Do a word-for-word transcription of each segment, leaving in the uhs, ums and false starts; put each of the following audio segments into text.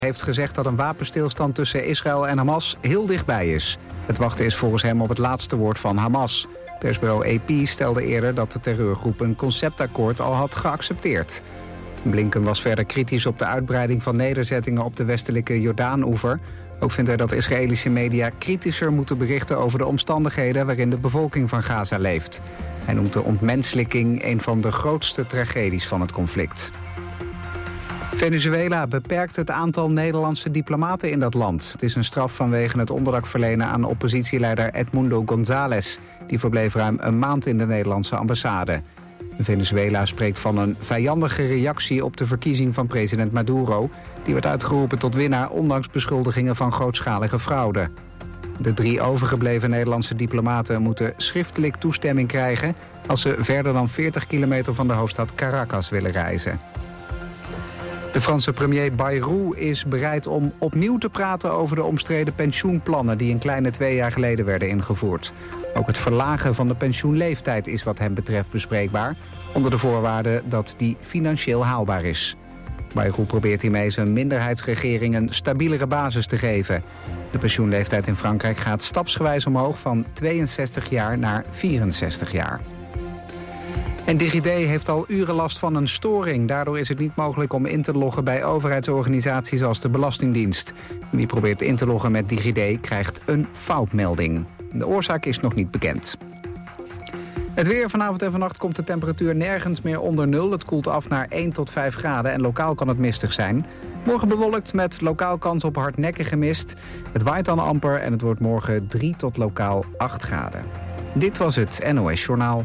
heeft gezegd dat een wapenstilstand tussen Israël en Hamas heel dichtbij is. Het wachten is volgens hem op het laatste woord van Hamas. Persbureau A P stelde eerder dat de terreurgroep een conceptakkoord al had geaccepteerd. Blinken was verder kritisch op de uitbreiding van nederzettingen op de westelijke Jordaan-oever. Ook vindt hij dat Israëlische media kritischer moeten berichten over de omstandigheden waarin de bevolking van Gaza leeft. Hij noemt de ontmenselijking een van de grootste tragedies van het conflict. Venezuela beperkt het aantal Nederlandse diplomaten in dat land. Het is een straf vanwege het onderdak verlenen aan oppositieleider Edmundo González. Die verbleef ruim een maand in de Nederlandse ambassade. Venezuela spreekt van een vijandige reactie op de verkiezing van president Maduro. Die werd uitgeroepen tot winnaar ondanks beschuldigingen van grootschalige fraude. De drie overgebleven Nederlandse diplomaten moeten schriftelijk toestemming krijgen als ze verder dan veertig kilometer van de hoofdstad Caracas willen reizen. De Franse premier Bayrou is bereid om opnieuw te praten over de omstreden pensioenplannen die een kleine twee jaar geleden werden ingevoerd. Ook het verlagen van de pensioenleeftijd is wat hem betreft bespreekbaar, onder de voorwaarde dat die financieel haalbaar is. Bayrou probeert hiermee zijn minderheidsregering een stabielere basis te geven. De pensioenleeftijd in Frankrijk gaat stapsgewijs omhoog van tweeënzestig jaar naar vierenzestig jaar. En DigiD heeft al uren last van een storing. Daardoor is het niet mogelijk om in te loggen bij overheidsorganisaties als de Belastingdienst. Wie probeert in te loggen met DigiD krijgt een foutmelding. De oorzaak is nog niet bekend. Het weer vanavond en vannacht komt de temperatuur nergens meer onder nul. Het koelt af naar één tot vijf graden en lokaal kan het mistig zijn. Morgen bewolkt met lokaal kans op hardnekkige mist. Het waait dan amper en het wordt morgen drie tot lokaal acht graden. Dit was het N O S Journaal.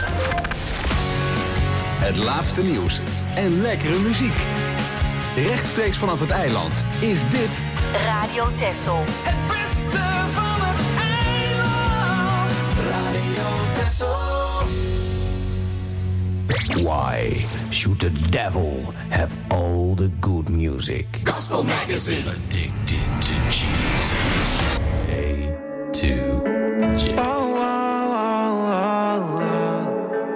Het laatste nieuws en lekkere muziek. Rechtstreeks vanaf het eiland is dit Radio Texel. Het beste van het eiland. Radio Texel. Why should the devil have all the good music? Gospel Magazine. Addicted to Jesus. A to J. Oh, oh, oh, oh, oh.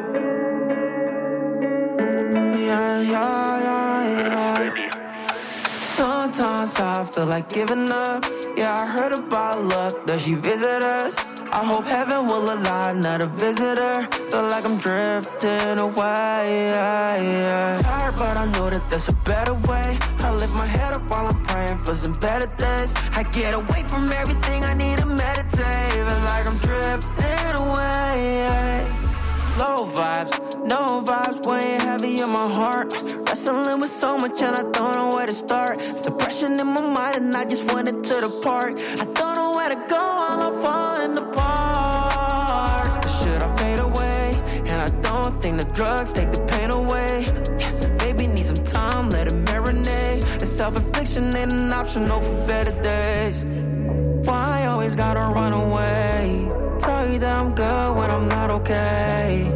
Yeah, yeah, yeah, yeah. Sometimes I feel like giving up. Yeah, I heard about luck. Does she visit us? I hope heaven will align, not a visitor. Feel like I'm drifting away. Yeah, yeah. Tired, but I know that there's a better way. I lift my head up while I'm praying for some better days. I get away from everything, I need to meditate. Feel like I'm drifting away. Low vibes, no vibes, weighing heavy in my heart. Wrestling with so much and I don't know where to start. Depression in my mind and I just wanted to depart. I don't know where to go, all I'm falling apart. Should I fade away? And I don't think the drugs take the pain away. Maybe need some time, let it marinate. And self-infliction ain't an option, no for better days. Why I always gotta run away? Tell you that I'm good when I'm not okay.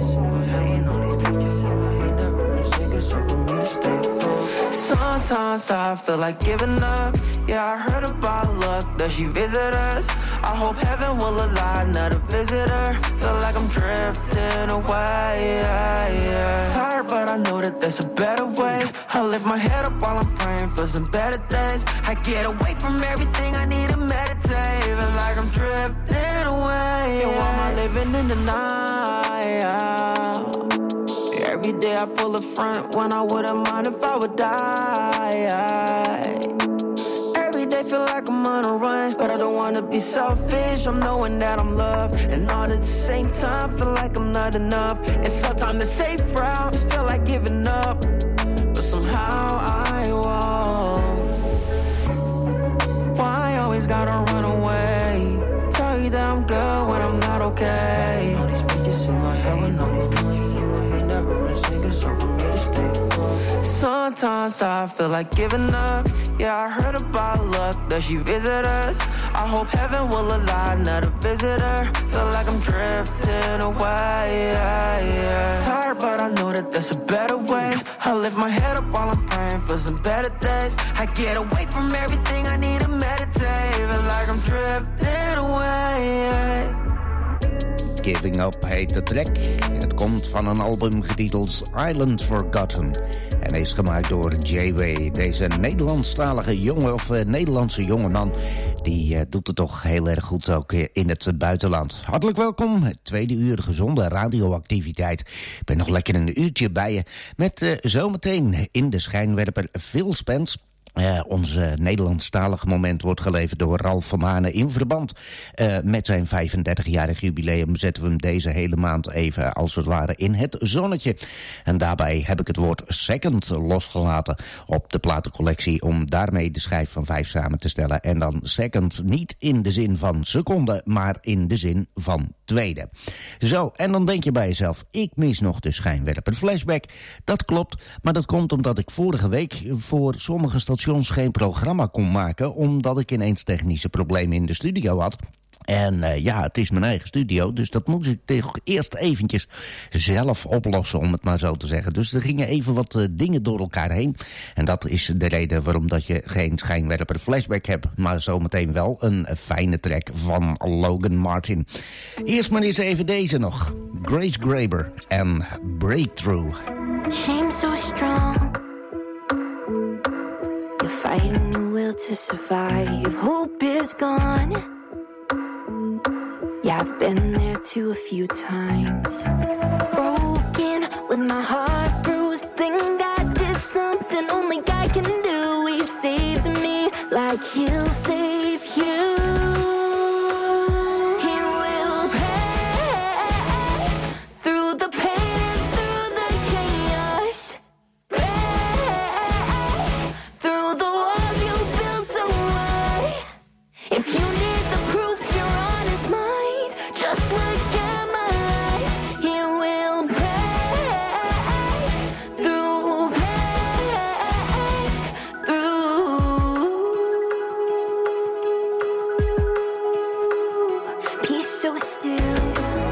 Sometimes I feel like giving up. Yeah, I heard about luck. Does she visit us? I hope heaven will align, not a visitor. Feel like I'm drifting away. Yeah, yeah. Tired, but I know that there's a better way. I lift my head up while I'm praying for some better days. I get away from everything, I need to meditate. Feel like I'm drifting away. And why am I living in the night? Every day I pull a front when I wouldn't mind if I would die. Every day feel like I'm on a run, but I don't wanna be selfish. I'm knowing that I'm loved, and all at the same time feel like I'm not enough. And sometimes the safe route just feel like giving up, but somehow I won't. Why I always gotta run away? Tell you that I'm good when I'm not okay. All these pictures in my head when I'm alone. Sometimes I feel like giving up. Yeah, I heard about luck. Does she visit us? I hope heaven will align, not a visitor. Feel like I'm drifting away. Yeah, yeah. Tired, but I know that there's a better way. I lift my head up while I'm praying for some better days. I get away from everything, I need to meditate. Feel like I'm drifting away. Giving Up heet de track. Het komt van een album getiteld Island Forgotten. En is gemaakt door Jay Way. Deze Nederlandstalige jongen, of uh, Nederlandse jongeman, die uh, doet het toch heel erg goed ook uh, in het buitenland. Hartelijk welkom, het tweede uur gezonde radioactiviteit. Ik ben nog lekker een uurtje bij je met uh, zometeen in de schijnwerper Phil Spence. Uh, onze Nederlandstalige moment wordt geleverd door Ralf van Manen. In verband uh, met zijn vijfendertigjarig jubileum zetten we hem deze hele maand even als het ware in het zonnetje. En daarbij heb ik het woord second losgelaten op de platencollectie om daarmee de schijf van vijf samen te stellen. En dan second niet in de zin van seconde, maar in de zin van tweede. Zo, en dan denk je bij jezelf, ik mis nog de schijnwerper flashback. Dat klopt, maar dat komt omdat ik vorige week voor sommige stations geen programma kon maken, omdat ik ineens technische problemen in de studio had. En uh, ja, het is mijn eigen studio, dus dat moest ik toch eerst eventjes zelf oplossen, om het maar zo te zeggen. Dus er gingen even wat uh, dingen door elkaar heen. En dat is de reden waarom dat je geen schijnwerper flashback hebt, maar zometeen wel een fijne track van Logan Martin. Eerst maar eens even deze nog. Grace Graber en Breakthrough. Shame so strong. You're fighting your will to survive. Hope is gone. Yeah, I've been there too a few times. Broken with my heart bruised. Think God did something only God can do. He saved me like He'll save you. He will break through the pain and through the chaos. Through the walls you built so high. If you need the proof you're on His mind, just look at my life. He will break through, break through. Peace so still,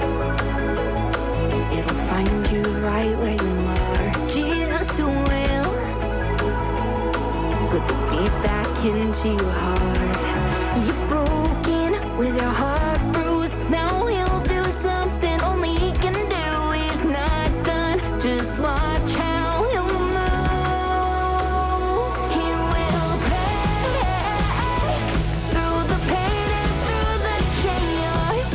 it'll find you right where you are. Jesus will put the beat back into your heart. You're broken with your heart bruised. Now He'll do something only He can do. He's not done, just watch how He'll move. He will break through the pain and through the chaos.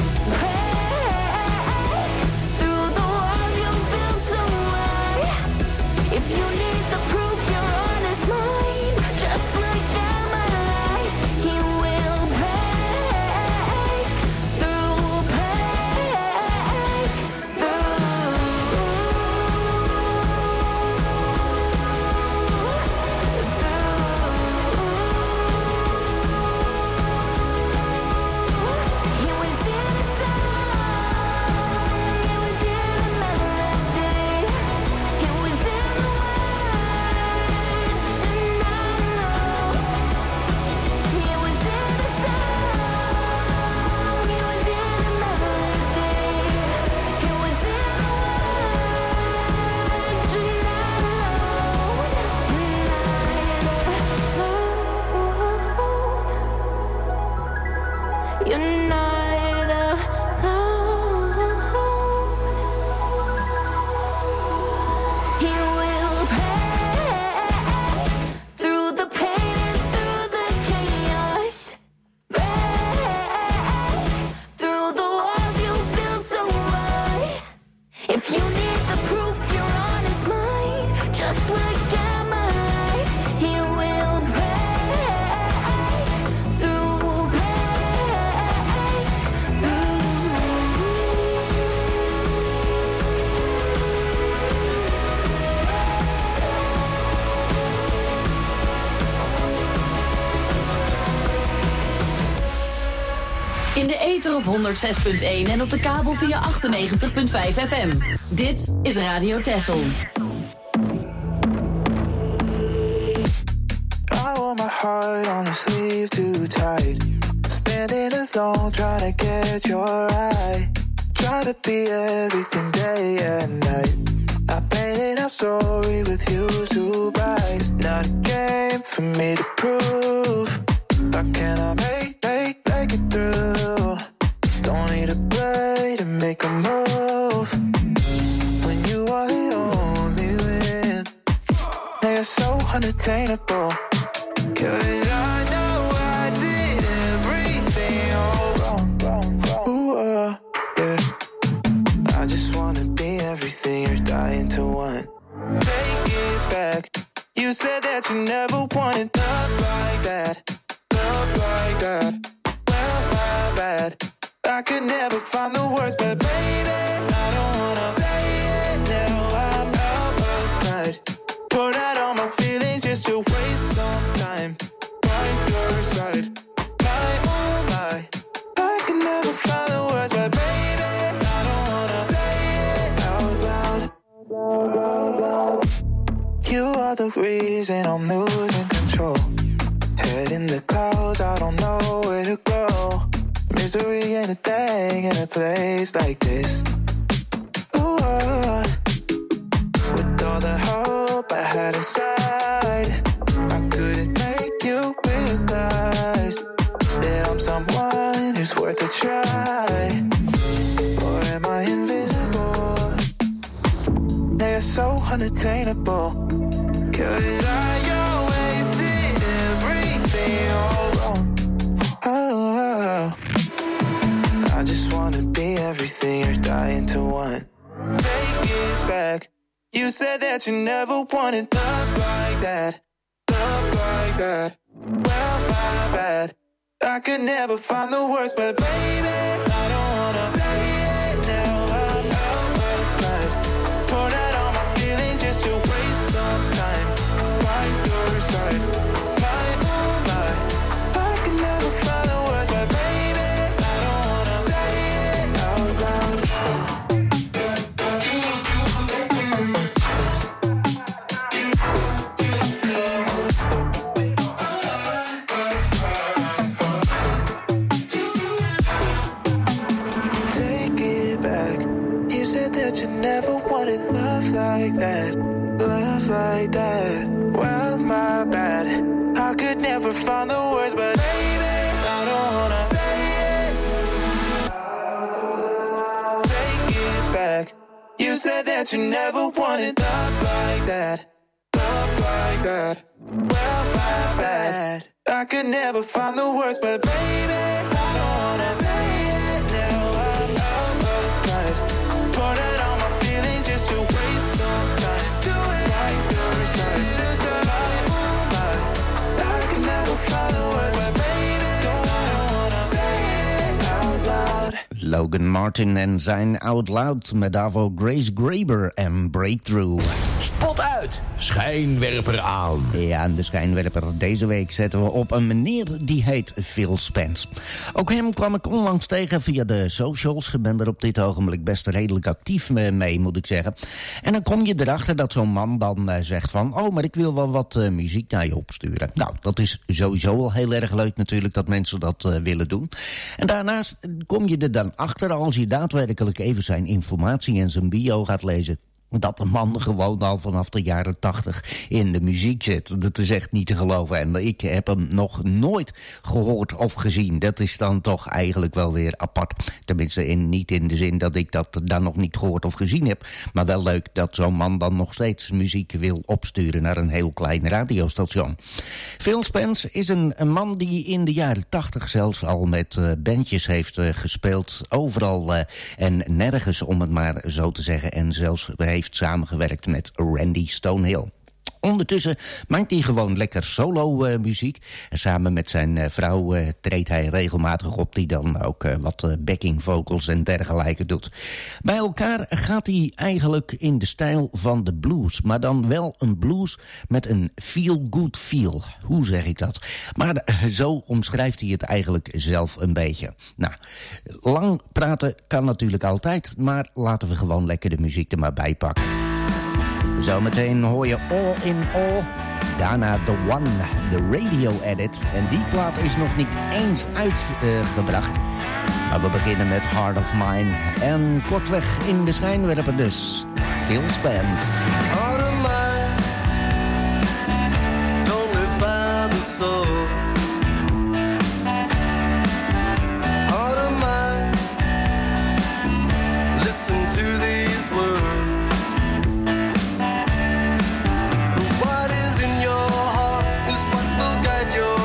Break through the walls you built so high. If you need the proof you're on His mind, just look at my life. He will break through, break through. He was in the song, He was in the melody, He was in the words, and I know. He was in the song, He was in the melody, He was in the words, and I know. You're not alone. He will break through the pain and through the chaos. Break through the walls you built so high. If you need the proof you're on His mind, just look at my life. He will break through, break In de ether op honderd zes punt één en op de kabel via achtennegentig punt vijf F M. Dit is Radio Texel. I want my heart on a sleeve too tight. Standing alone, trying to get your eye. Try to be everything day and night. I painted our story with you too bright. It's not a game for me to prove. How can I make, make, make it through? Don't need a play to make a move. 'Cause I know I did everything all wrong. Ooh, uh, yeah. I just wanna be everything you're dying to want. Take it back. You said that you never wanted love like that. Love like that. Well, my bad. I could never find the words, but baby, I don't wanna say it now. I'm out of pride. Pour out all my feelings just to waste some time. By your side, my oh my. I could never find the words, but baby, I don't wanna say it out loud. Out loud. You are the reason I'm losing control. Head in the clouds, I don't know where to go. Misery ain't a thing in a place like this. Ooh, uh, with all the hope I had inside, I couldn't make you realize that I'm someone who's worth a try. Or am I invisible? They're so unattainable. 'Cause I always did everything all wrong. Oh, oh. I just wanna be everything you're dying to want. Take it back. You said that you never wanted love like that. Love like that. Well, my bad. I could never find the words, but baby, I don't wanna say it now. I'm out of pride. Pour out all my feelings just to waste some time. By your side, my oh my. I could never find the words, but baby, I don't wanna say it out loud. Take it back. You said that you never wanted love like that. Love like that. Well, my bad. I could never find the words, but baby, I don't wanna say it. Take it back. You said that you never wanted love like that. Love like that. Well, my bad. I could never find the words, but baby, I don't wanna say it now. I'm out of pride. Pour out all my feelings just to waste some time. Just do it. Right your side. My, oh my. I can never find the words, but baby, don't wanna say it out loud. Logan Martin en zijn Out Loud met daarvoor Grace Graber en Breakthrough. Spot uit, schijnwerper aan. Ja, en de schijnwerper deze week zetten we op een meneer die heet Phil Spence. Ook hem kwam ik onlangs tegen via de socials. Ik ben er op dit ogenblik best redelijk actief mee, moet ik zeggen. En dan kom je erachter dat zo'n man dan uh, zegt van... oh, maar ik wil wel wat uh, muziek naar je opsturen. Nou, dat is sowieso al heel erg leuk natuurlijk dat mensen dat uh, willen doen. En daarnaast kom je er dan achter als je daadwerkelijk even zijn informatie en zijn bio gaat lezen... dat de man gewoon al vanaf de jaren tachtig in de muziek zit. Dat is echt niet te geloven. En ik heb hem nog nooit gehoord of gezien. Dat is dan toch eigenlijk wel weer apart. Tenminste, in, niet in de zin dat ik dat dan nog niet gehoord of gezien heb. Maar wel leuk dat zo'n man dan nog steeds muziek wil opsturen naar een heel klein radiostation. Phil Spence is een, een man die in de jaren tachtig zelfs al met uh, bandjes heeft uh, gespeeld. Overal uh, en nergens, om het maar zo te zeggen. En zelfs heeft samengewerkt met Randy Stonehill. Ondertussen maakt hij gewoon lekker solo uh, muziek. En samen met zijn uh, vrouw uh, treedt hij regelmatig op... die dan ook uh, wat uh, backing vocals en dergelijke doet. Bij elkaar gaat hij eigenlijk in de stijl van de blues. Maar dan wel een blues met een feel-good feel. Hoe zeg ik dat? Maar uh, zo omschrijft hij het eigenlijk zelf een beetje. Nou, lang praten kan natuurlijk altijd... maar laten we gewoon lekker de muziek er maar bij pakken. Zometeen hoor je All in All. Daarna The One, de radio edit. En die plaat is nog niet eens uitgebracht. Uh, maar we beginnen met Heart of Mine. En kortweg in de schijnwerper dus. Phil Spence. Heart of mine, don't live by the soul. Heart of mine, listen to these words. Your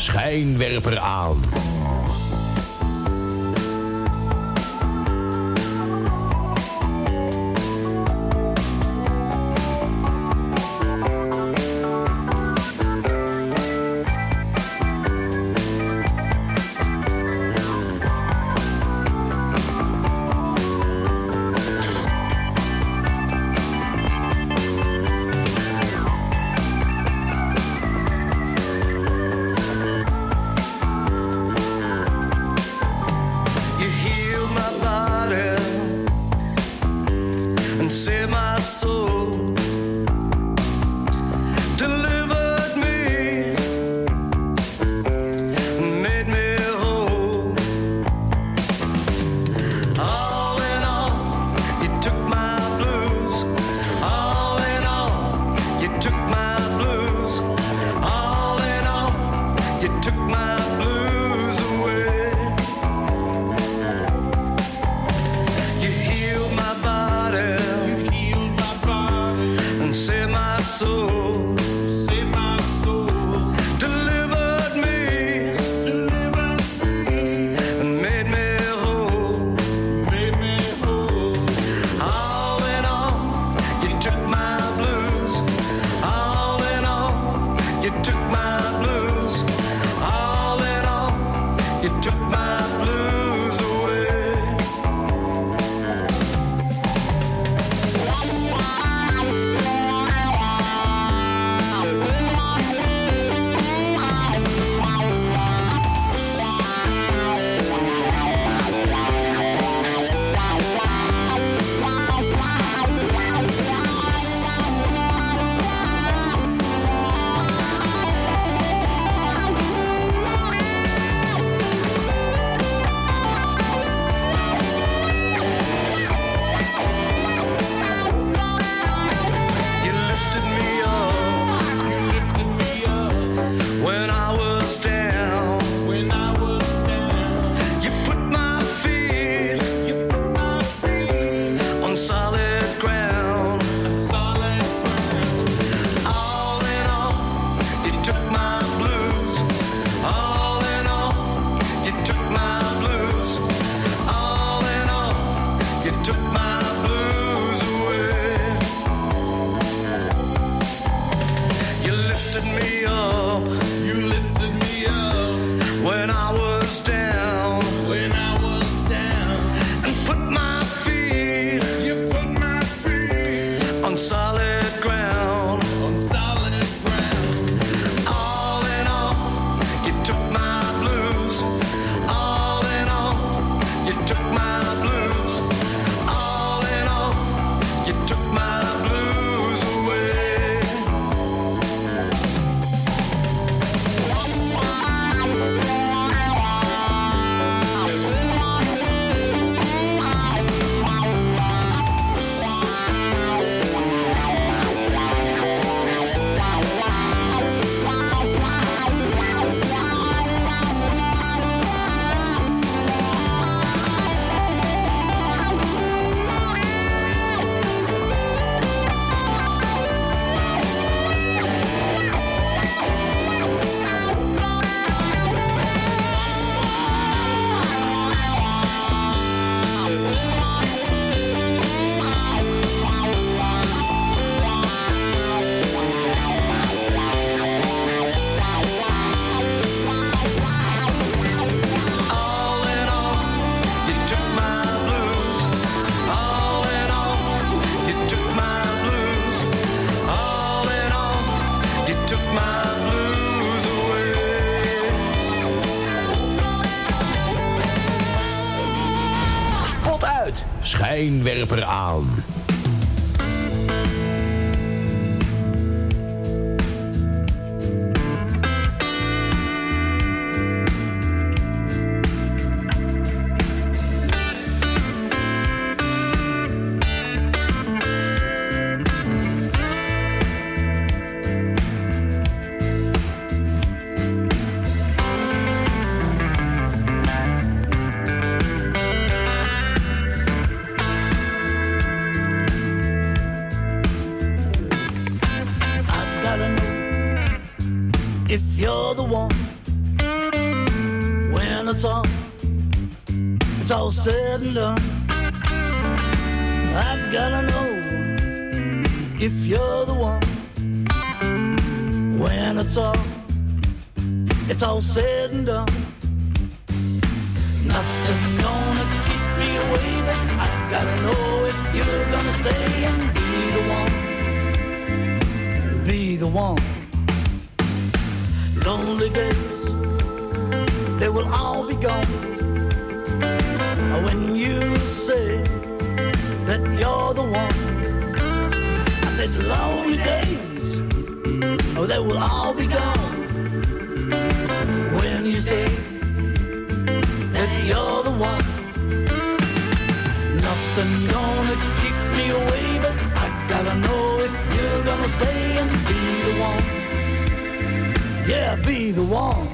schijnwerper aan. Schijnwerper aan. it's all said and done, I've gotta know if you're the one. When it's all, it's all said and done, nothing gonna keep me away, but I've gotta know if you're gonna stay and be the one, be the one. Lonely days, they will all be gone when you say that you're the one. I said lonely days, oh, they will all be gone when you say that you're the one. Nothing gonna keep me away, but I gotta know if you're gonna stay and be the one. Yeah, be the one.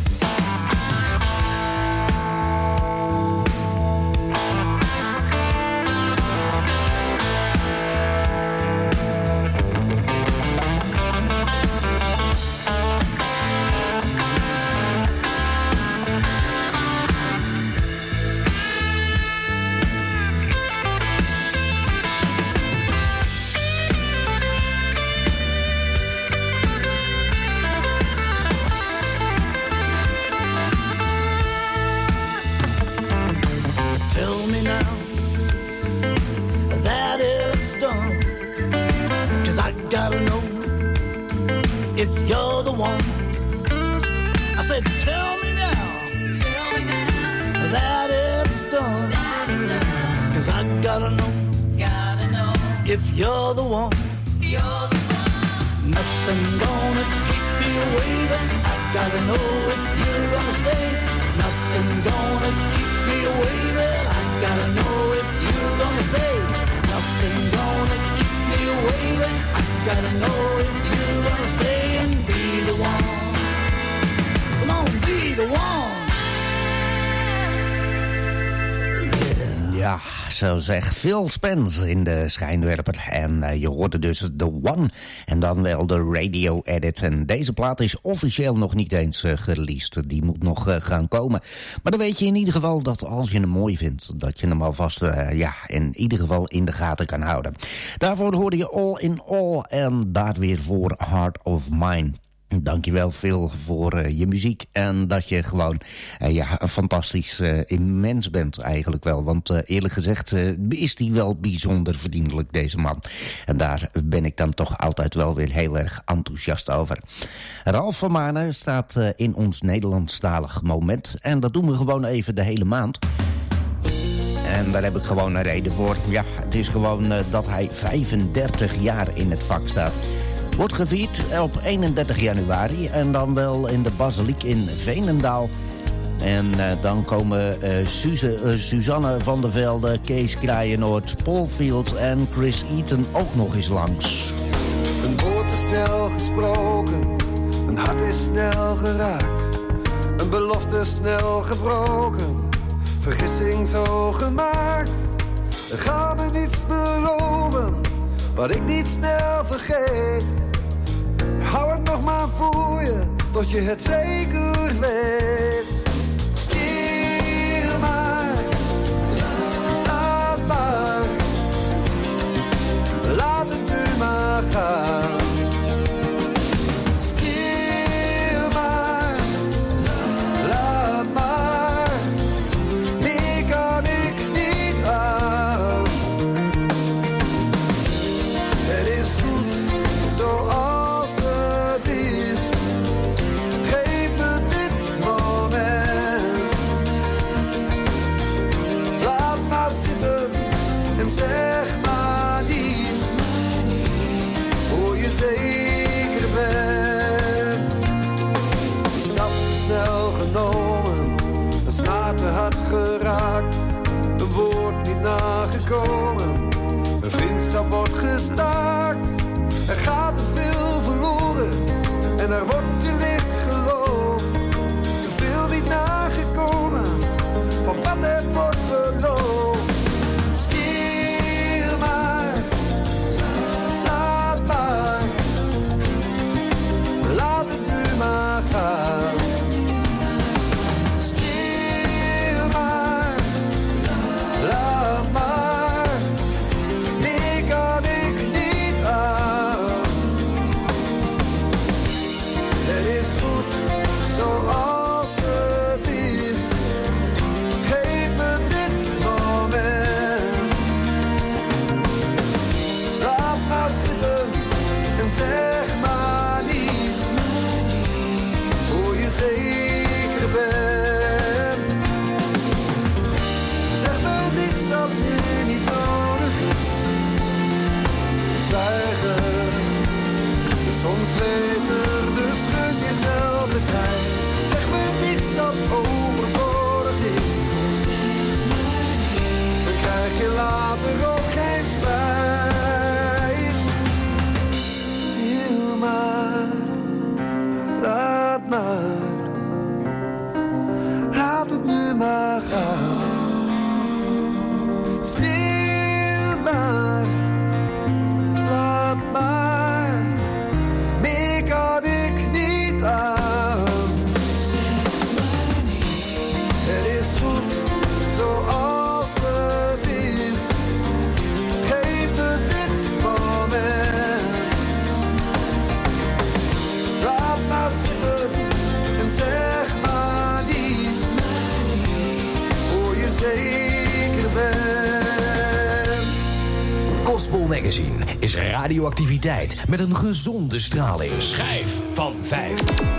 Gotta know if you're the one. I said, tell me now, tell me now that it's done. That it's done. Cause I gotta know, gotta know if you're the one. You're the one. Nothing gonna keep me away, but I gotta know if you're gonna stay. Nothing gonna keep me away, but I gotta know if you're gonna stay. Nothing gonna keep me away, but I gotta know if you're gonna stay and be the one. Come on, be the one. Yeah. Ja, zo zegt Phil Spence in de schijnwerper. En uh, je hoorde dus The One en dan wel de radio edit. En deze plaat is officieel nog niet eens uh, gereleased. Die moet nog uh, gaan komen. Maar dan weet je in ieder geval dat als je hem mooi vindt, dat je hem alvast uh, ja, in ieder geval in de gaten kan houden. Daarvoor hoorde je All in All en daar weer voor Heart of Mine. Dankjewel Phil voor uh, je muziek en dat je gewoon uh, ja, een fantastisch uh, mens bent eigenlijk wel. Want uh, eerlijk gezegd uh, is die wel bijzonder vriendelijk deze man. En daar ben ik dan toch altijd wel weer heel erg enthousiast over. Ralf van Manen staat uh, in ons Nederlandstalig moment. En dat doen we gewoon even de hele maand. En daar heb ik gewoon een reden voor. Ja, het is gewoon uh, dat hij vijfendertig jaar in het vak staat. Wordt gevierd op eenendertig januari en dan wel in de Basiliek in Veenendaal. En uh, dan komen uh, Suze, uh, Suzanne van der Velde, Kees Kraaienoord, Paul Field en Chris Eaton ook nog eens langs. Een woord is snel gesproken, een hart is snel geraakt. Een belofte snel gebroken, vergissing zo gemaakt. Ga me niets beloven, wat ik niet snel vergeet. Hou het nog maar voor je, tot je het zeker weet. Stier maar, laat maar, laat het nu maar gaan. Stier maar, laat maar, meer kan ik niet aan. Het is goed zoals het is. Geef me dit moment. Laat maar zitten en zeg maar niets. Voor je zeker bent. Een stap te snel genomen, een snaar te hard geraakt. Een woord niet nagekomen, een vriendschap wordt gestaakt. Er gaat te veel verloren en er wordt te licht geloofd. Te veel niet nagekomen van wat er wordt beloofd. Stier maar, laat maar, laat het nu maar gaan. Stier maar, soms beter, dus gun jezelf de tijd. Zeg me niets dat overbodig is, dan krijg je later ook geen spijt. Stil maar, laat maar, laat het nu maar gaan. Stil maar, laat maar, meer kan ik niet aan. Het is goed zoals het is, geef me dit moment. Laat maar zitten en zeg maar niets, voor je zeker bent. Gospel Magazine is radioactiviteit met een gezonde straling. Schijf van vijf.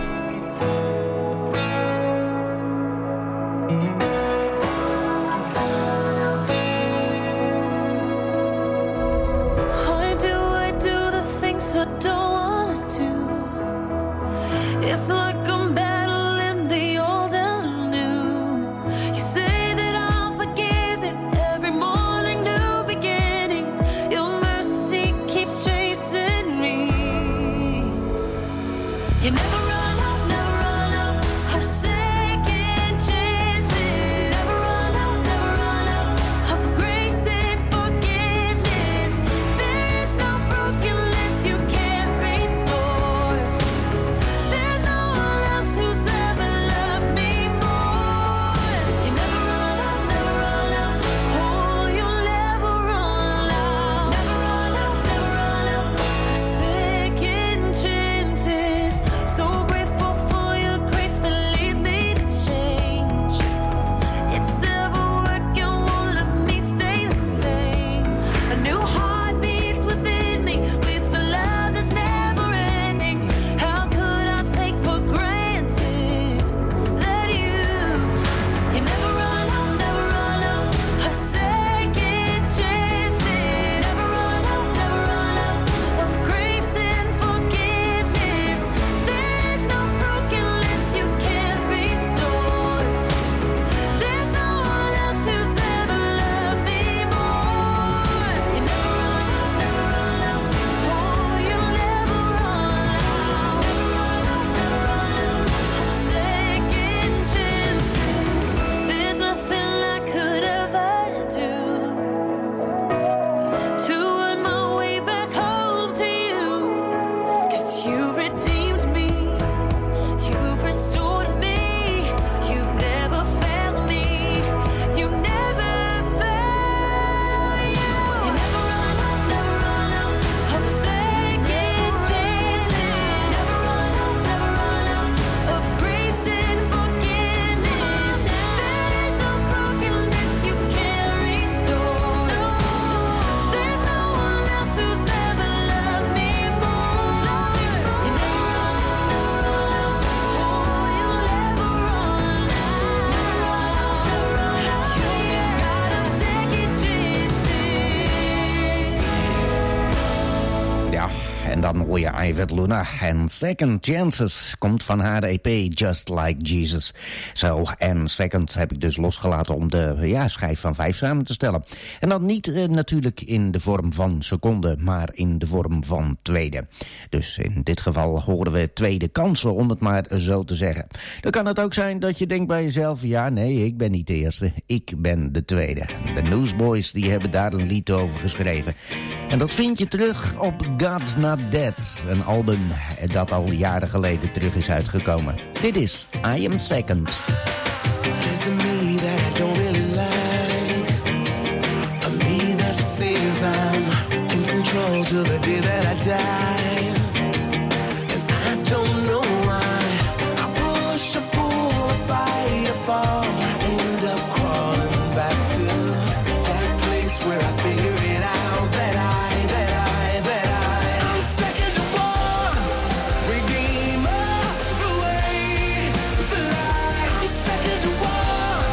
Why do I do the things I don't wanna do? It's like I'm battling the old and new. You say that I'll forgive it every morning, new beginnings. Your mercy keeps chasing me. You never run out, never run out of second chances. Never run out, never run out of grace and forgiveness. There's no broken list you can't restore. There's no one else who's ever loved me more. You never run out, never run out. Oh, you'll never run out. Never run out, never run out of second chances. So grateful for your grace that leads me to change. It's never working, won't let me stay the same. A new heart beats within me with the love that's never ending. How could I take for granted that you, you never run out, never run out of second chances. Never run out, never run out of grace and forgiveness. There's no broken list you can't restore. There's no one else who's ever loved me more. You never run out, never run out. Oh, you'll never run out. Never run out, never run out of second chances. There's nothing I could ever do to earn my way back home to you. 'Cause you redeemed me, you've restored me, you've never failed me, you never fail. You never run out, never run out of second chances. Never run out, never run out of grace and forgiveness. There's no brokenness you can't restore. No, there's no one else who's ever loved me more. You never run out, never run out. Oh, you'll never run out. Never run out, never run out. You're the God of second chances. Ja, en dan hoor je Yvette Luna. En Second Chances komt van haar E P Just Like Jesus. Zo, en Second heb ik dus losgelaten om de ja, schijf van vijf samen te stellen. En dan niet eh, natuurlijk in de vorm van seconde, maar in de vorm van tweede. Dus in dit geval horen we tweede kansen, om het maar zo te zeggen. Dan kan het ook zijn dat je denkt bij jezelf, ja nee, ik ben niet de eerste, ik ben de tweede. De Newsboys die hebben daar een lied over geschreven. En dat vind je terug op God's Not Dead, een album dat al jaren geleden terug is uitgekomen. Dit is I Am Second. There's a me that I don't really like, a me that says I'm in control till the day that I die. And I don't know why I push, I pull, I fight, I fall, I end up crawling back to that place where I figure it out, that I, that I, that I I'm second to one, redeemer, the way, the light. I'm second to one,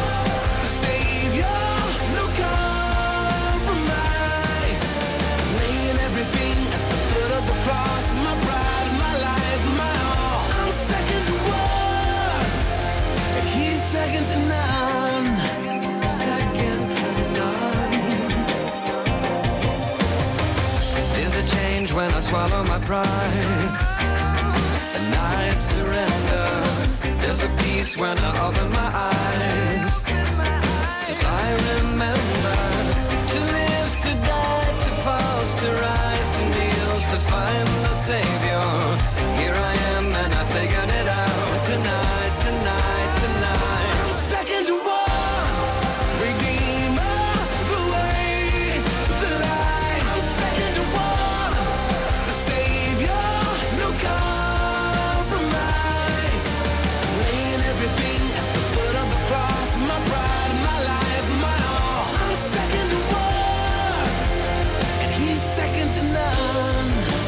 swallow my pride, and I surrender. There's a peace when I open my eyes, 'cause I remember to live, to die, to fall, to rise, to kneel, to find the Savior. Here I am and I figured it out tonight, tonight, tonight. I'm second to one, Redeemer, the way, the light. I'm second to one, the Savior, no compromise. Laying everything at the foot of the cross, my pride, my life, my all. I'm second to one, and he's second to none.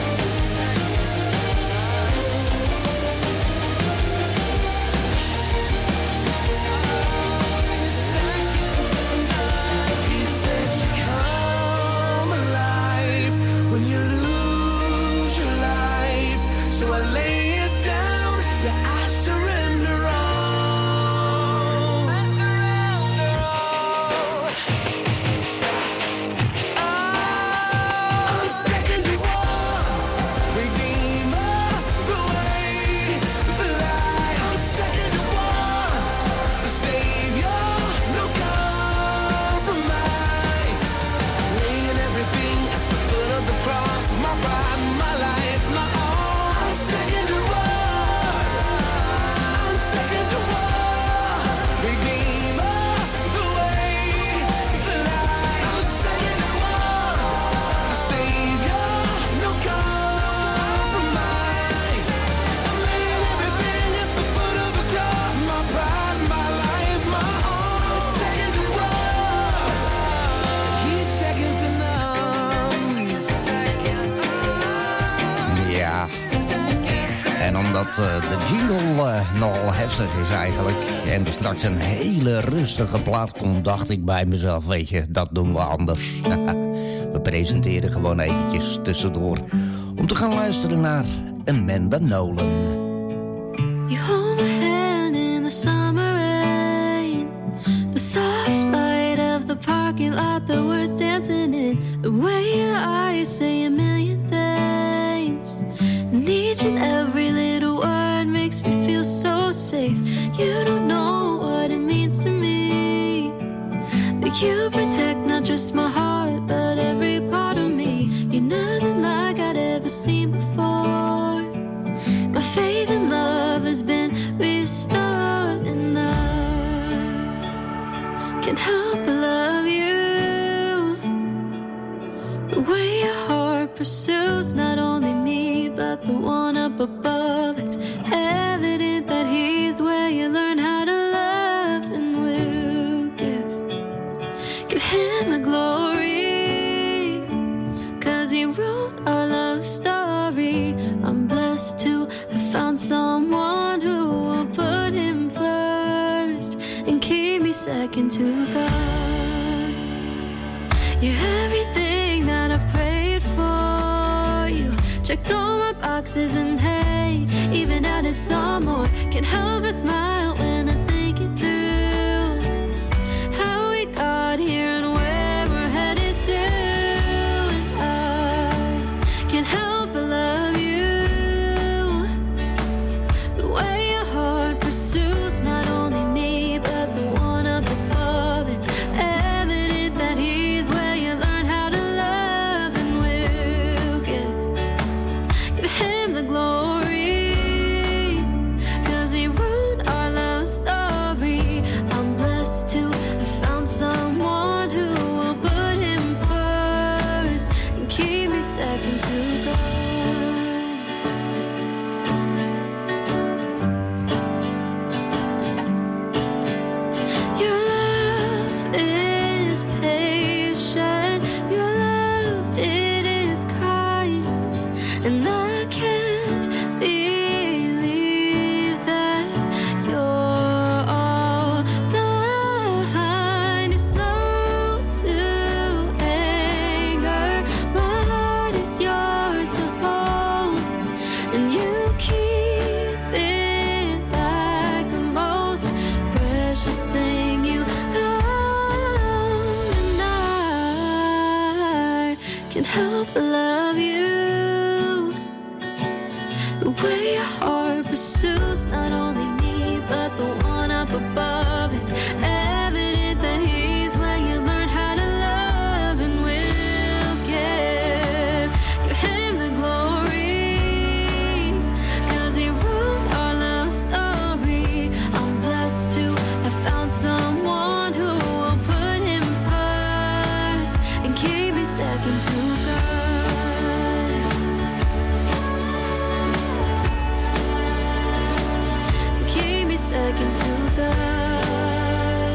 He said you come alive when you lose your life. So I lay it down, yeah, I surrender all. I surrender all. I'm second to one, Redeemer, the way, the light. I'm second to one, the Savior, no compromise. Laying everything at the foot of the cross, my pride, my life, my all. I'm second to one, I'm second to one, Redeemer, the way, the light. I'm second to one, the Savior, no compromise. I'm laying everything at the foot of the cross, my pride, my life, my all. I'm second to one, he's second to none. He's second to none. Ja. En omdat uh, de jingle uh, nogal heftig is eigenlijk en er straks een hele rustige plaat komt, dacht ik bij mezelf, weet je, dat doen we anders. We presenteren gewoon eventjes tussendoor om te gaan luisteren naar Amanda Nolan. You hold my hand in the summer rain, the soft light of the parking lot that we're dancing in, the way your eyes say a million things, and each and every little word makes me feel so safe. You don't know what it means to me, but you protect not just my heart but every part of me. You're nothing like I'd ever seen before. My faith in love has been restored, and I can't help but love you. The way your heart pursues not only me but the one up above. It's evident that he's where you learn how to love, and we'll give give him the glory, 'cause he wrote our love story. I'm blessed to have found someone who will put him first and keep me second to God. You're everything that I've prayed for. You checked all my boxes, and hey, even added some more. Can't help but smile when I think it through, how we got here and where we're headed to. And I can't help but love you, the way your heart pursues not only me but the one up above. It's evident that he's where you learn how to love, and we'll give give him the glory, 'cause he wrote our love story. I'm blessed to have found someone who will put him first and keep me second to God. Your love is patient, your love, it is kind, and I can't believe that you're all mine. You're slow to anger, my heart is yours to hold, and you keep it like the most precious thing you own, and I can't help but love you, The way your heart pursues not only me, but the one up above. It's evident that he's where you learn how to love, and we'll give, give him the glory, 'cause he wrote our love story. I'm blessed to have found someone who will put him first and keep me second to God. Second to God.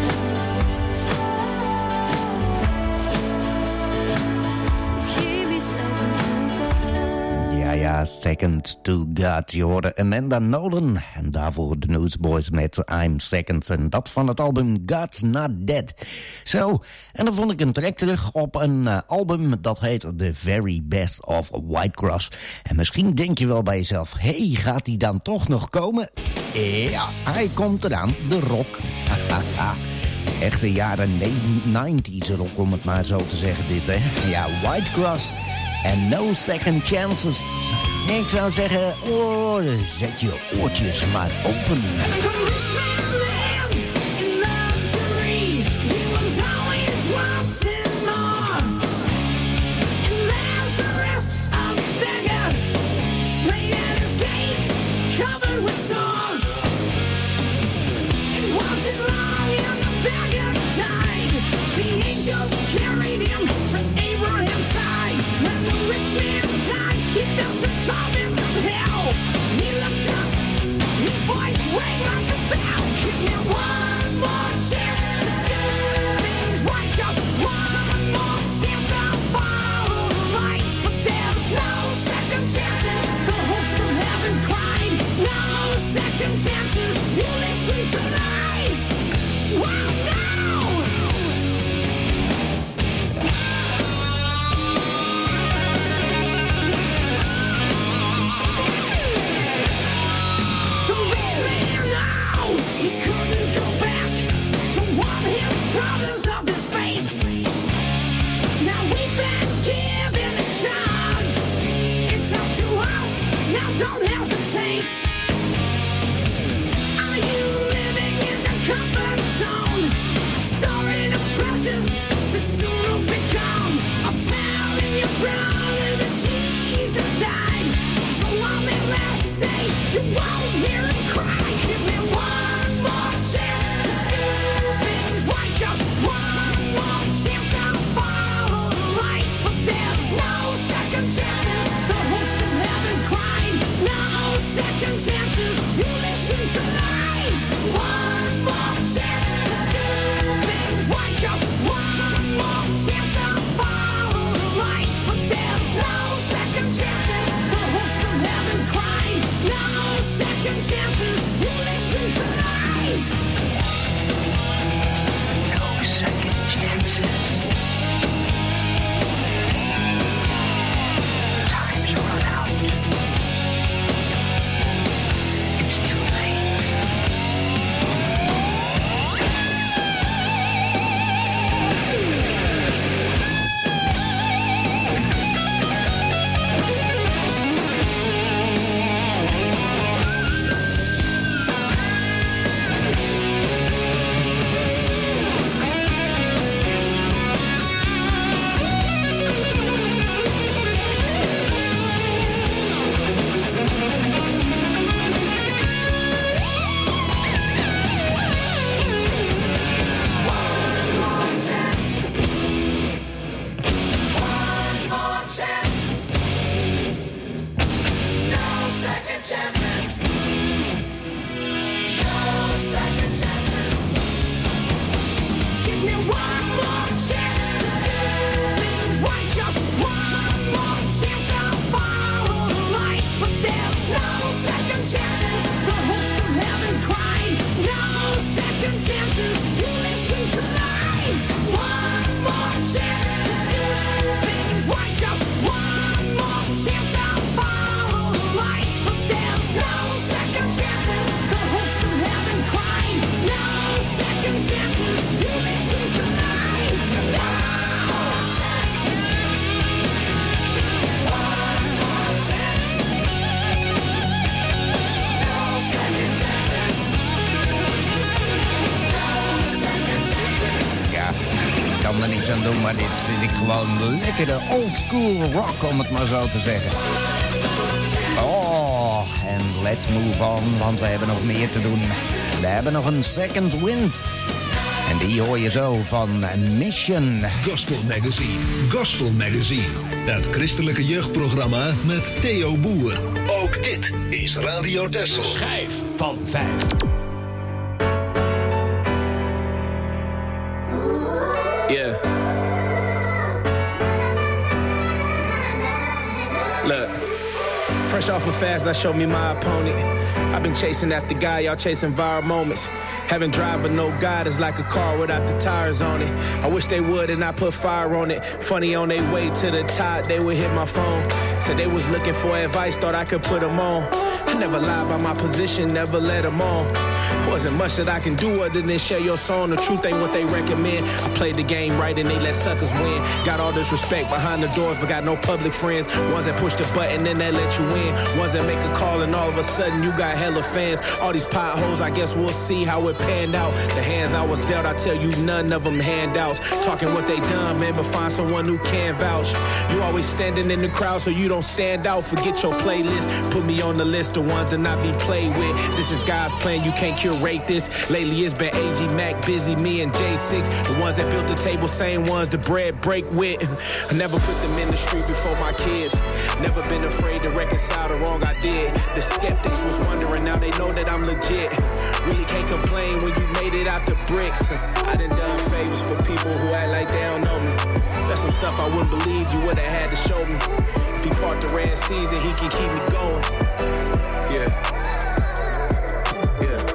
Keep me second to God. Ja, ja, second to God. Je hoorde Amanda Nolan en daarvoor de Newsboys met I'm Second. En dat van het album God's Not Dead. Zo, en dan vond ik een track terug op een uh, album dat heet The Very Best of Whitecross. En misschien denk je wel bij jezelf, hé, hey, gaat die dan toch nog komen? Ja, hij komt eraan, de rock. Echte jaren negentig rock, om het maar zo te zeggen, dit, hè. Ja, Whitecross en No Second Chances. Nee, ik zou zeggen, oh, zet je oortjes maar open. Angels carried him to Abraham's side. When the rich man died, he built the torments of hell. He looked up, his voice rang like a bell. Give me one more chance to do things right. Just one more chance, I'll follow the light. But there's no second chances. The host of heaven cried. No second chances. You listen to lies. Well, now. He couldn't go back to warn his brothers of his fate. Now we've been given a charge. It's up to us. Now don't hesitate. Are you living in the comfort zone? Storing up treasures that soon will become. I'm telling your brother that Jesus died. So on that last day, you won't hear him cry. Give me one more chance to do things right. Just one more chance, I'll follow the light. But there's no second chances. The host of heaven cried. No second chances. You listen to lies. One more chance to do things right. Just one more chance, I'll follow the light. But there's no second chances. The host of heaven cried. No second chances. You listen to lies. No second chances. Time's run out. It's too late. kan er niks aan doen, maar dit vind ik gewoon lekkere oldschool rock, om het maar zo te zeggen. Oh, en let's move on, want we hebben nog meer te doen. We hebben nog een second wind. En die hoor je zo van Mission. Gospel Magazine. Gospel Magazine. Het christelijke jeugdprogramma met Theo Boer. Ook dit is Radio Texel. Schijf van vijf. Yeah. Look. Fresh off of fast, that showed me my opponent. I've been chasing after guy, y'all chasing viral moments. Having driver, no God is like a car without the tires on it. I wish they would and I put fire on it. Funny, on their way to the top, they would hit my phone. Said they was looking for advice, thought I could put them on. I never lied by my position, never let them on. Wasn't much that I can do other than share your song. The truth ain't what they recommend. I played the game right and they let suckers win. Got all this respect behind the doors, but got no public friends. Ones that push the button and that let you in. Ones that make a call and all of a sudden you got hella fans. All these potholes, I guess we'll see how it panned out. The hands I was dealt, I tell you, none of them handouts. Talking what they done, man, but find someone who can vouch. You always standing in the crowd so you don't stand out. Forget your playlist, put me on the list of ones to not be played with. This is God's plan, you can't curate this. Lately it's been A G Mac, Busy, me and J six. The ones that built the table, same ones the bread break with. I never put them in the street before my kids. Never been afraid to reconcile the wrong I did. The skeptics was wondering, now they know that I'm legit. Really can't complain when you made it out the bricks. I done done favors for people who act like they don't know me. That's some stuff I wouldn't believe you would've had to show me. If he part the red seas and he can keep me going. Yeah. Yeah.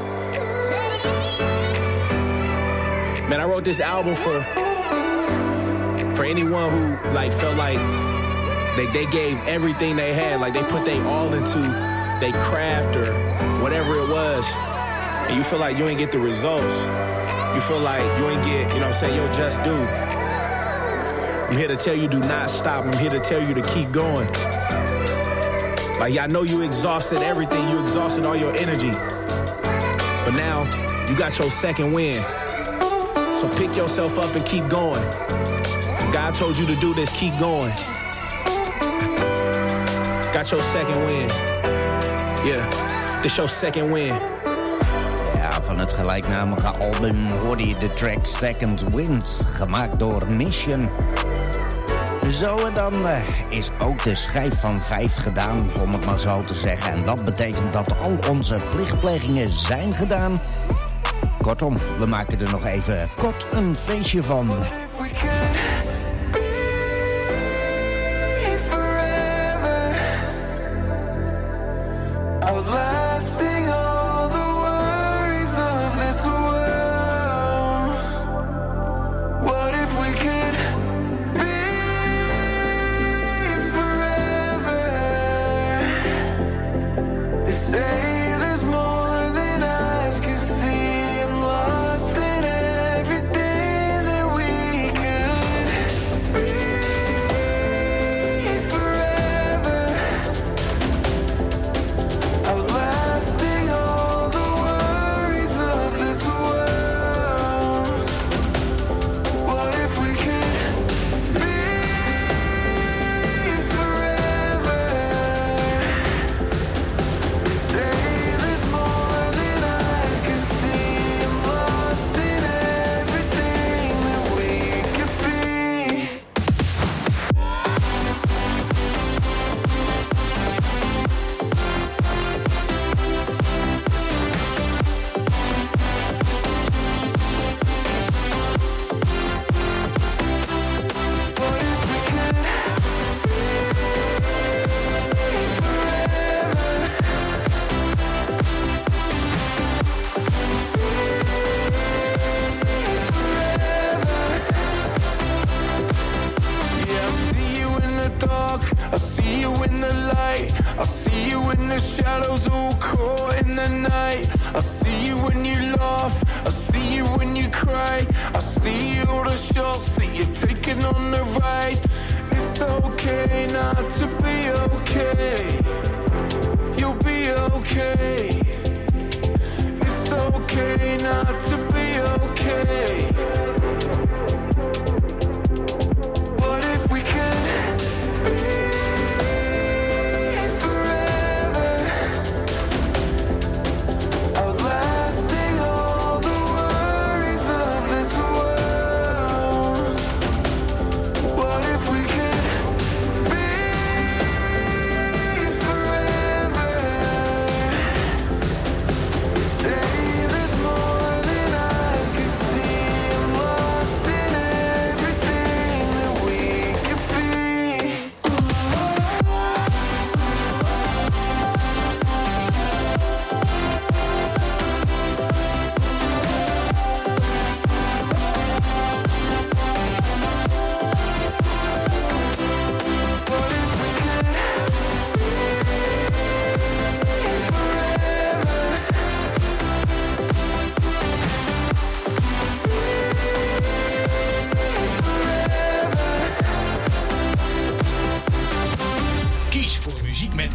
Man, I wrote this album for for anyone who like felt like they, they gave everything they had, like they put their all into their craft or whatever it was, and you feel like you ain't get the results. You feel like you ain't get, you know what I'm saying, your just due. I'm here to tell you, do not stop. I'm here to tell you to keep going. Like, I know you exhausted everything. You exhausted all your energy. But now, you got your second win. So pick yourself up and keep going. God told you to do this, keep going. Got your second win. Yeah, this your second win. Ja, van het gelijknamige album hoorde je de track Second Wind, gemaakt door Mission. Zo en dan uh, is ook de schijf van vijf gedaan, om het maar zo te zeggen. En dat betekent dat al onze plichtplegingen zijn gedaan. Kortom, we maken er nog even kort een feestje van.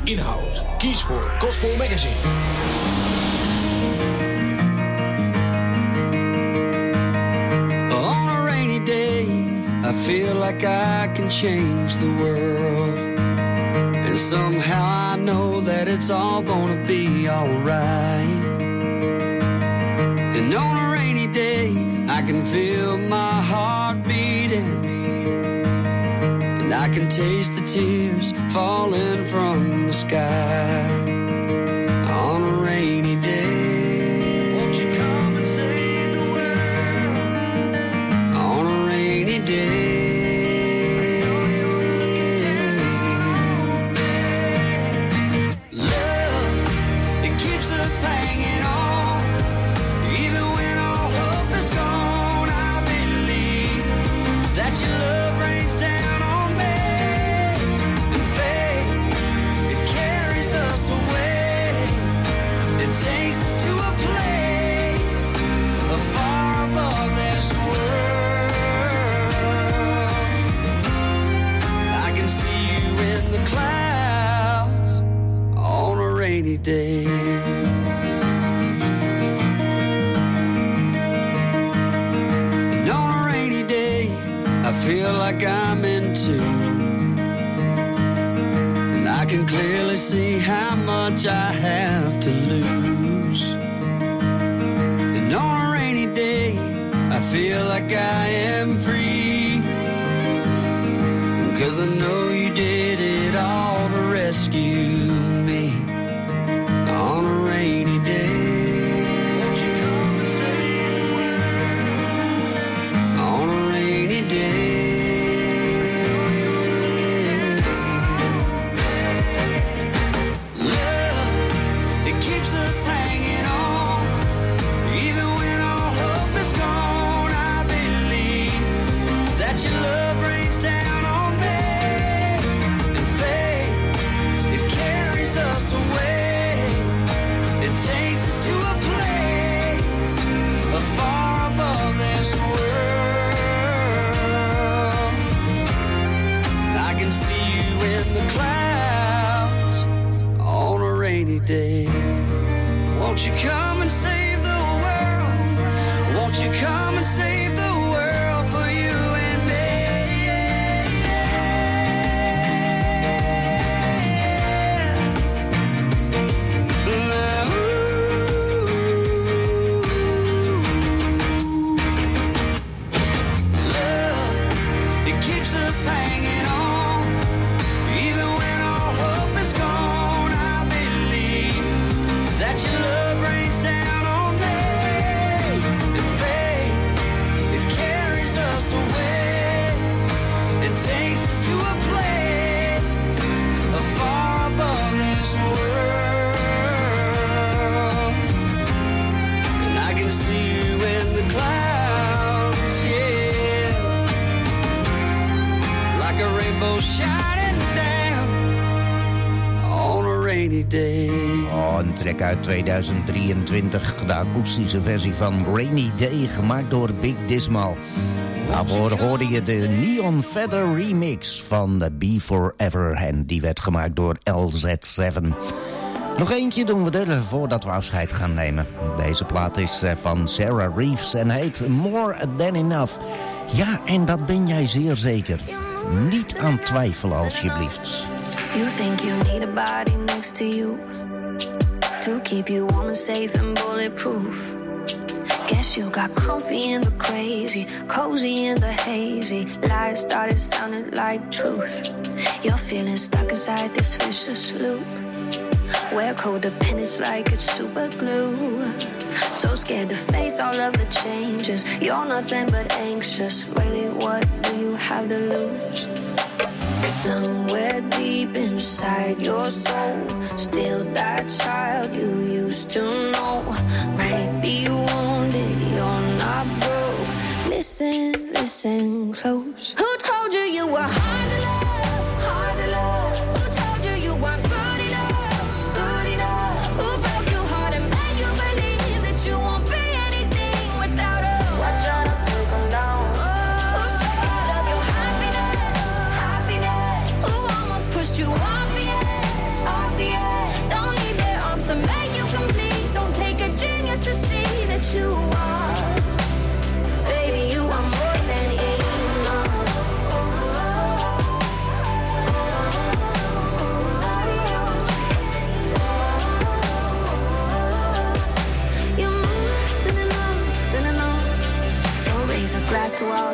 inhoud. Kies voor Gospel Magazine. On a rainy day, I feel like I can change the world. And somehow I know that it's all gonna be alright. And on a rainy day, I can feel my heart beating. And I can taste the tears falling from the sky. On a rainy day, won't you come and save the world? On a rainy day, love, it keeps us hanging on. Even when all hope is gone, I believe that your love rains down on me. And faith, it carries us away. It takes us to a place far above this world. I can see you in the clouds on a rainy day. And on a rainy day, I feel like I'm in tune. And I can clearly see how much I have to lose. And on a rainy day, I feel like I am free. 'Cause I know you did it all to rescue me. On a rainy day, on a rainy day, love, it keeps us hanging on. Even when all hope is gone, I believe that your love rains down on me. And faith, it carries us away. It takes us to a place far above this world. I can see you in the clouds on a rainy day. Won't you come and save the world? Won't you come and save the world for you and me? Love, it keeps us hanging on. Even when all hope is gone, I believe that your love rains down on me. And faith, it carries us away. It takes us to a place far above this world. And I can see you in the clouds, yeah, like a rainbow shining down on a rainy day. Oh, een track uit tweeduizend drieëntwintig. De akoestische versie van Rainy Day, gemaakt door Big Dismal. Daarvoor hoorde je de Neon Feather remix van The Be Forever. En die werd gemaakt door L Z zeven. Nog eentje doen we er voordat we afscheid gaan nemen. Deze plaat is eh, van Sarah Reeves en heet More Than Enough. Ja, en dat ben jij zeer zeker. Niet aan twijfelen, alsjeblieft. You think you need a body next to you to keep you warm and safe and bulletproof. Guess you got comfy in the crazy, cozy in the hazy. Lies started sounding like truth. You're feeling stuck inside this vicious loop where codependence like it's super glue. So scared to face all of the changes. You're nothing but anxious. Really, what do you have to lose? Somewhere deep inside your soul, still that child you used to know. Might be wounded, you're not broke. Listen, listen close. Who told you you were hard to love, hard to love? Who told you you weren't good enough, good enough? Who broke your heart and made you believe that you won't be anything without her? Watch out, I'm broken down. Who stole all of your happiness, happiness? Who almost pushed you off the edge, off the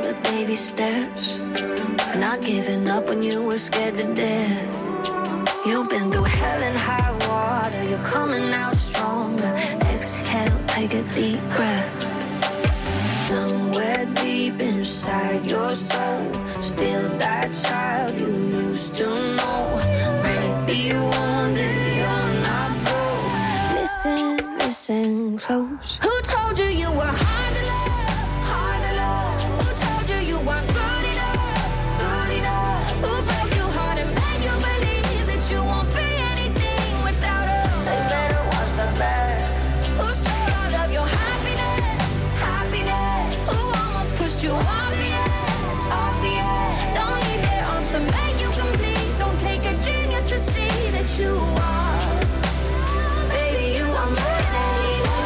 the baby steps, for not giving up when you were scared to death. You've been through hell and high water, you're coming out stronger. Exhale, take a deep breath. Somewhere deep inside your soul, still that child you used to know. Maybe wounded, you're not broke. Listen, listen close. Who told you you were hard to love, hard to love? Who told you you weren't good enough, good enough? Who broke your heart and made you believe that you won't be anything without her? They better watch the back. Who stole all of your happiness, happiness? Who almost pushed you off the edge, off the edge? Don't need their arms to make you complete. Don't take a genius to see that you are. Baby, you are more than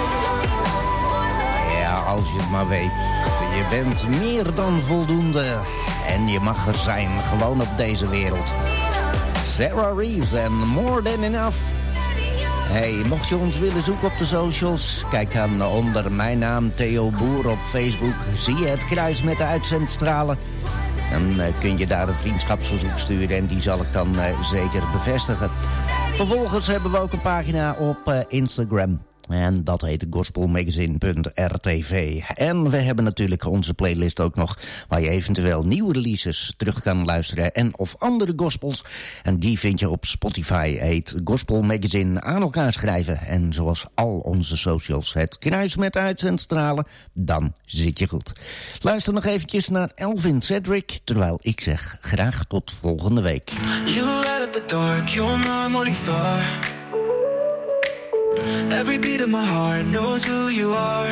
Ja, als je het maar weet. Je bent meer dan voldoende. En je mag er zijn, gewoon op deze wereld. Sarah Reeves en More Than Enough. Hey, mocht je ons willen zoeken op de socials, kijk dan onder mijn naam Theo Boer op Facebook. Zie je het kruis met de uitzendstralen. Dan uh, kun je daar een vriendschapsverzoek sturen en die zal ik dan uh, zeker bevestigen. Vervolgens hebben we ook een pagina op uh, Instagram. En dat heet gospelmagazine punt r t v. En we hebben natuurlijk onze playlist ook nog, waar je eventueel nieuwe releases terug kan luisteren en of andere gospels. En die vind je op Spotify, heet Gospel Magazine aan elkaar schrijven. En zoals al onze socials, het kruis met uitzendstralen, dan zit je goed. Luister nog eventjes naar Elvin Cedric, terwijl ik zeg graag tot volgende week. You light up the dark, you're my morning star. Every beat of my heart knows who you are.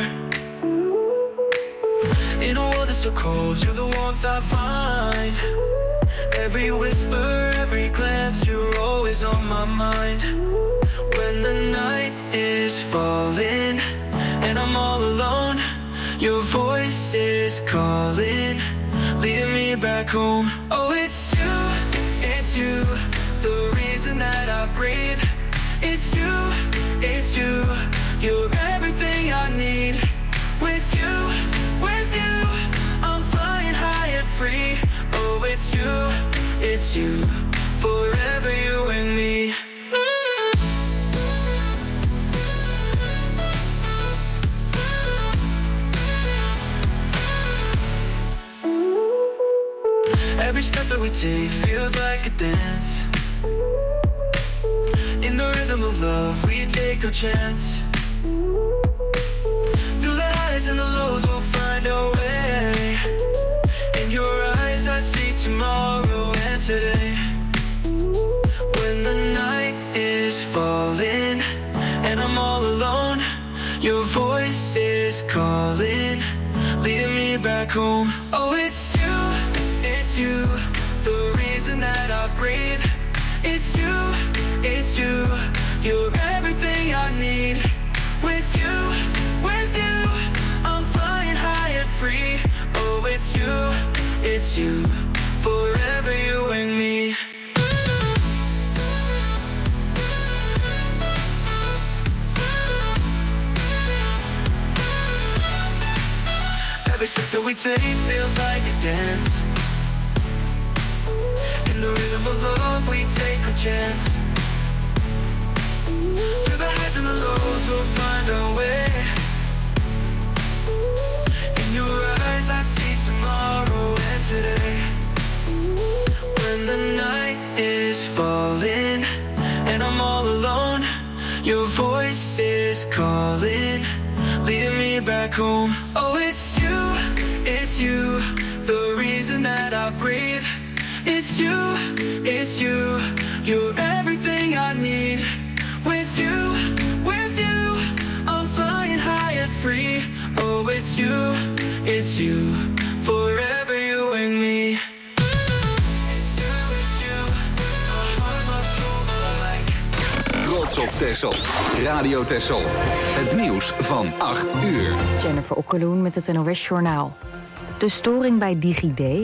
In a world that's so cold, you're the warmth I find. Every whisper, every glance, you're always on my mind. When the night is falling and I'm all alone, your voice is calling, leading me back home. Oh, it's you, it's you, the reason that I breathe. It's you, it's you, you're everything I need. With you, with you, I'm flying high and free. Oh, it's you, it's you, forever you and me. Every step that we take feels like a dance. In the rhythm of love, we take our chance. Through the highs and the lows, we'll find our way. In your eyes, I see tomorrow and today. When the night is falling and I'm all alone, your voice is calling, leading me back home. Oh, it's you, it's you, the reason that I breathe. It's you, it's you, you're everything I need. With you, with you, I'm flying high and free. Oh, it's you, it's you, forever you and me. Every step that we take feels like a dance. In the rhythm of love, we take a chance. Through the highs and the lows, we'll find our way. In your eyes, I see tomorrow and today. When the night is falling and I'm all alone, your voice is calling, leading me back home. Oh, it's you, it's you, the reason that I breathe. It's you, it's you, you're everything I need. With you, with you, I'm flying high and free. Oh, it's you, it's you, forever you and me. It's you, it's you, my heart, my soul, my life. Trots op Texel. Radio Texel. Het nieuws van acht uur. Jennifer Okkeloen met het N O S Journaal. De storing bij DigiD